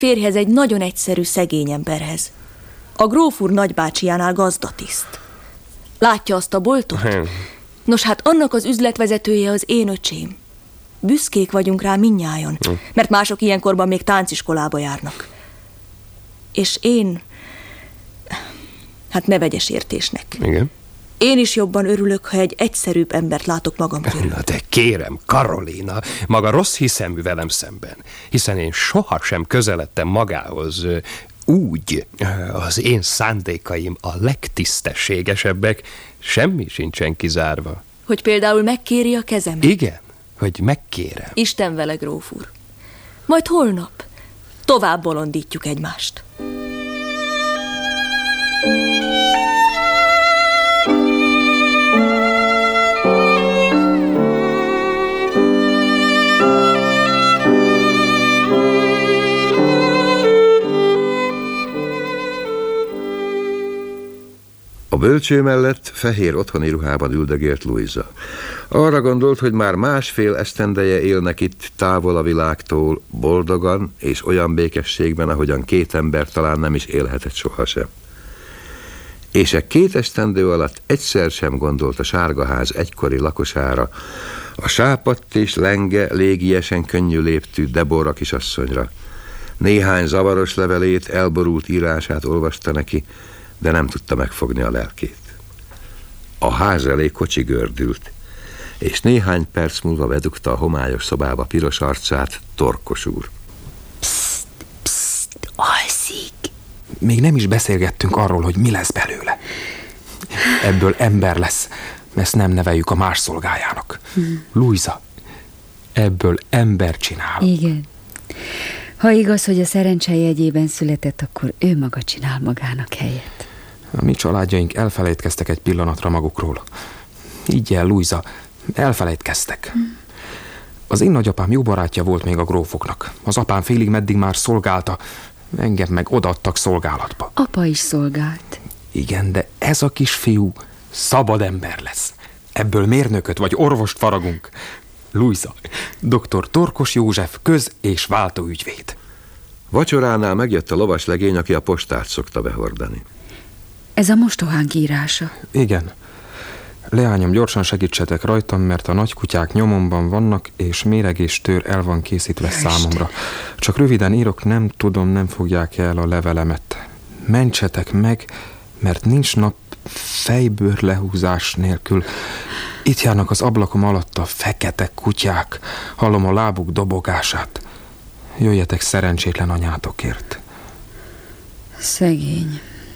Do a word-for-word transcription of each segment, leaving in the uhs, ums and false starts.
Férjhez egy nagyon egyszerű, szegény emberhez. A gróf úr nagybácsijánál gazdatiszt. Látja azt a boltot? Nos, hát annak az üzletvezetője az én öcsém. Büszkék vagyunk rá mindnyájan, mert mások ilyenkorban még tánciskolába járnak. És én... Hát ne vegyes értésnek. Igen. Én is jobban örülök, ha egy egyszerűbb embert látok magam körül. Na de kérem, Karolina, maga rossz hiszemű velem szemben, hiszen én sohasem közeledtem magához úgy, az én szándékaim a legtisztességesebbek, semmi sincsen kizárva. Hogy például megkéri a kezemet? Igen, hogy megkérem. Isten vele, gróf úr. Majd holnap tovább bolondítjuk egymást. A bölcső mellett fehér otthoni ruhában üldögélt Luisa. Arra gondolt, hogy már másfél esztendeje élnek itt távol a világtól, boldogan és olyan békességben, ahogyan két ember talán nem is élhetett sohasem. És e két esztendő alatt egyszer sem gondolt a Sárgaház egykori lakosára, a sápadt és lenge, légiesen könnyű léptű Deborah kisasszonyra. Néhány zavaros levelét, elborult írását olvasta neki, de nem tudta megfogni a lelkét. A ház elé kocsi gördült, és néhány perc múlva bedugta a homályos szobába piros arcát Torkos úr. Pszt, pszt, alszik. Még nem is beszélgettünk arról, hogy mi lesz belőle. Ebből ember lesz, ezt nem neveljük a más szolgájának. Hmm. Luisa, ebből ember csinál. Igen. Ha igaz, hogy a szerencse jegyében született, akkor ő maga csinál magának helyet. A mi családjaink elfelejtkeztek egy pillanatra magukról. Így el, Luisa, elfelejtkeztek. Hmm. Az én nagyapám jó barátja volt még a grófoknak. Az apám félig meddig már szolgálta, engem meg odaadtak szolgálatba. Apa is szolgált. Igen, de ez a kisfiú szabad ember lesz. Ebből mérnököt vagy orvost faragunk. Luisa, doktor Torkos József köz- és váltóügyvéd. Vacsoránál megjött a lovaslegény, aki a postát szokta behordani. Ez a mostohánk írása. Igen. Leányom, gyorsan segítsetek rajtam, mert a nagykutyák nyomomban vannak, és méreg és tőr el van készítve ja, számomra. Csak röviden írok, nem tudom, nem fogják el a levelemet. Mentsetek meg, mert nincs nap fejbőr lehúzás nélkül. Itt járnak az ablakom alatt a fekete kutyák. Hallom a lábuk dobogását. Jöjjetek szerencsétlen anyátokért. Szegény.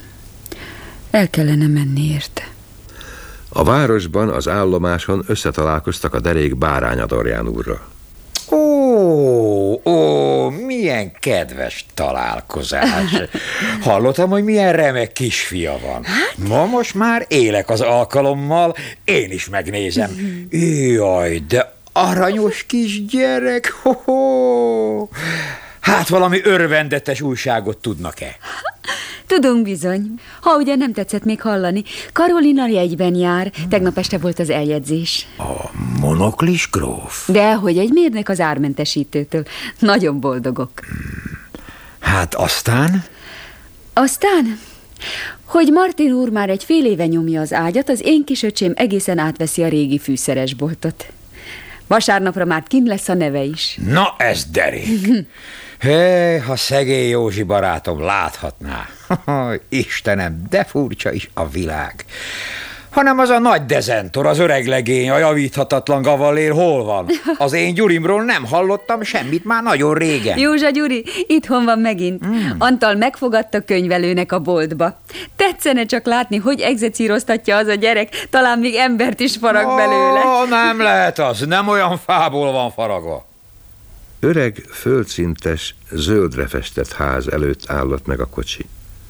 El kellene menni érte. A városban, az állomáson összetalálkoztak a derék Bárány Adorján úrra. Ó, ó, milyen kedves találkozás. Hallottam, hogy milyen remek kisfia van. Ma most már élek az alkalommal, én is megnézem. Jaj, de aranyos kisgyerek. Ho-ho. Hát valami örvendetes újságot tudnak-e? Tudunk bizony. Ha ugye nem tetszett még hallani, Karolina jegyben jár, tegnap este volt az eljegyzés. A monoklis gróf? Dehogy egy mérnök az ármentesítőtől. Nagyon boldogok. Hát aztán? Aztán, hogy Martin úr már egy fél éve nyomja az ágyat, az én kisöcsém egészen átveszi a régi fűszeresboltot. Vasárnapra már kint lesz a neve is. Na ez derék! Hé, ha szegény Józsi barátom láthatná. Istenem, de furcsa is a világ. Hanem az a nagy dezentor, az öreg legény, a javíthatatlan gavallér hol van? Az én Gyurimról nem hallottam semmit már nagyon régen. Józsa Gyuri, itthon van megint. Hmm. Antal megfogadta könyvelőnek a boltba. Tetszene csak látni, hogy egzecíroztatja az a gyerek, talán még embert is farag oh, belőle. Nem lehet az, nem olyan fából van faragva. Öreg, földszintes, zöldre festett ház előtt állott meg a kocsi.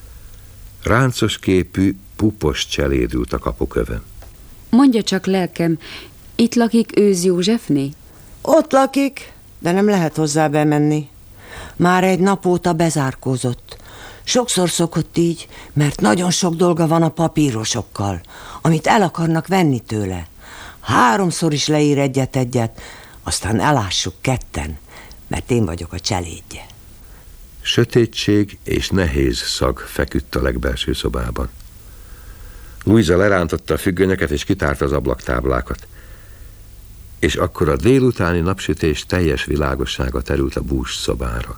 Ráncos képű, pupos cseléd ült a kapukövön. Mondja csak, lelkem, itt lakik Őz Józsefné? Ott lakik, de nem lehet hozzá bemenni. Már egy nap óta bezárkózott. Sokszor szokott így, mert nagyon sok dolga van a papírosokkal, amit el akarnak venni tőle. Háromszor is leír egyet-egyet, aztán elássuk ketten, mert én vagyok a cselédje. Sötétség és nehéz szag feküdt a legbelső szobában. Luisa lerántotta a függönyöket és kitárta az ablaktáblákat. És akkor a délutáni napsütés teljes világossága terült a bús szobára.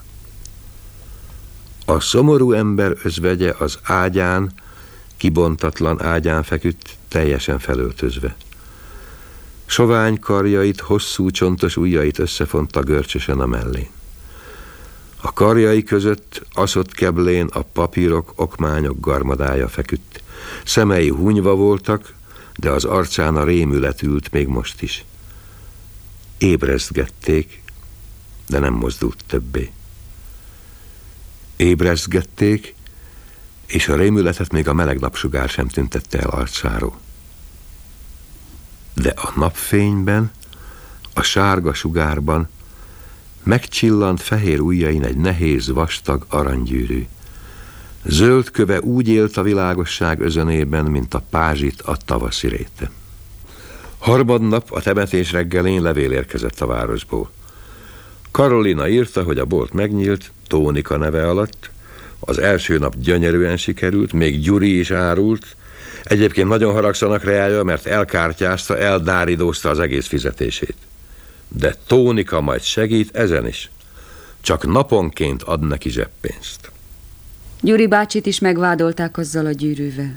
A szomorú ember özvegye az ágyán, kibontatlan ágyán feküdt, teljesen felöltözve. Sovány karjait, hosszú csontos ujjait összefonta görcsösen a mellén. A karjai között aszott keblén a papírok, okmányok garmadája feküdt. Szemei hunyva voltak, de az arcán a rémület ült még most is. Ébresztgették, de nem mozdult többé. Ébresztgették, és a rémületet még a meleg napsugár sem tüntette el arcáról. De a napfényben, a sárga sugárban megcsillant fehér ujjain egy nehéz, vastag aranygyűrű. Zöld köve úgy élt a világosság özönében, mint a pázsit a tavaszi réte. Harmadnap a temetés reggelén levél érkezett a városból. Karolina írta, hogy a bolt megnyílt, Tónika neve alatt. Az első nap gyönyörűen sikerült, még Gyuri is árult. Egyébként nagyon haragszanak reája, mert elkártyázta, eldáridózta az egész fizetését. De Tónika majd segít ezen is. Csak naponként ad neki zseppénzt. Gyuri bácsit is megvádolták azzal a gyűrűvel.